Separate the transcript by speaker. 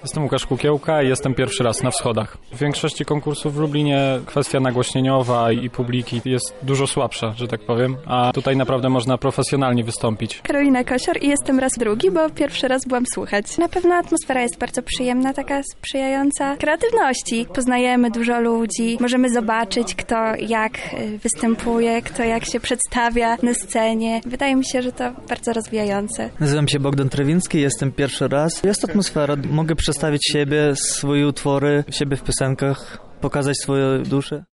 Speaker 1: Jestem Łukasz Kukiełka i jestem pierwszy raz na Wschodach. W większości konkursów w Lublinie kwestia nagłośnieniowa i publiki jest dużo słabsza, że tak powiem, a tutaj naprawdę można profesjonalnie wystąpić.
Speaker 2: Karolina Kosior i jestem raz drugi, bo pierwszy raz byłam słuchać. Na pewno atmosfera jest bardzo przyjemna, taka sprzyjająca kreatywności. Poznajemy dużo ludzi, możemy zobaczyć, kto jak występuje, kto jak się przedstawia na scenie. Wydaje mi się, że to bardzo rozwijające.
Speaker 3: Nazywam się Bogdan Trewiński, jestem pierwszy raz. Jest atmosfera, mogę przedstawić siebie, swoje utwory, siebie w piosenkach, pokazać swoją duszę.